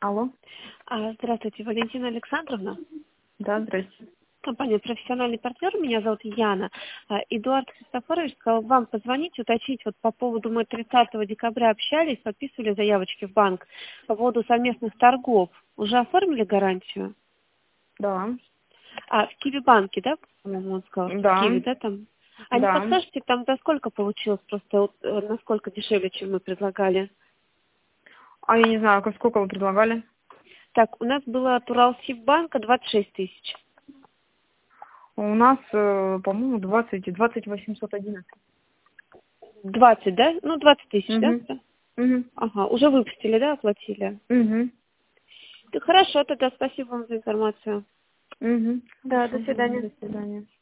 Алло. Здравствуйте, Валентина Александровна. Да, здрасте. Компания «Профессиональный партнер». Меня зовут Яна. Эдуард Христофорович сказал вам позвонить, уточнить вот по поводу, мы 30 декабря общались, подписывали заявочки в банк по поводу совместных торгов. Уже оформили гарантию? Да. В Киви-банке, да, по-моему, он сказал? Да. В Киви, да, там? А не Да. подскажете, там за сколько получилось, просто вот, насколько дешевле, чем мы предлагали? А я не знаю, сколько вы предлагали? Так, у нас было от Уралсиббанка 26 тысяч. У нас, по-моему, 20 811. 20, да? Ну, 20 тысяч, да? Угу. Угу. Ага, уже выпустили, да, оплатили? Угу. Хорошо, тогда спасибо вам за информацию. Угу. Да, Хорошо. до свидания. До свидания.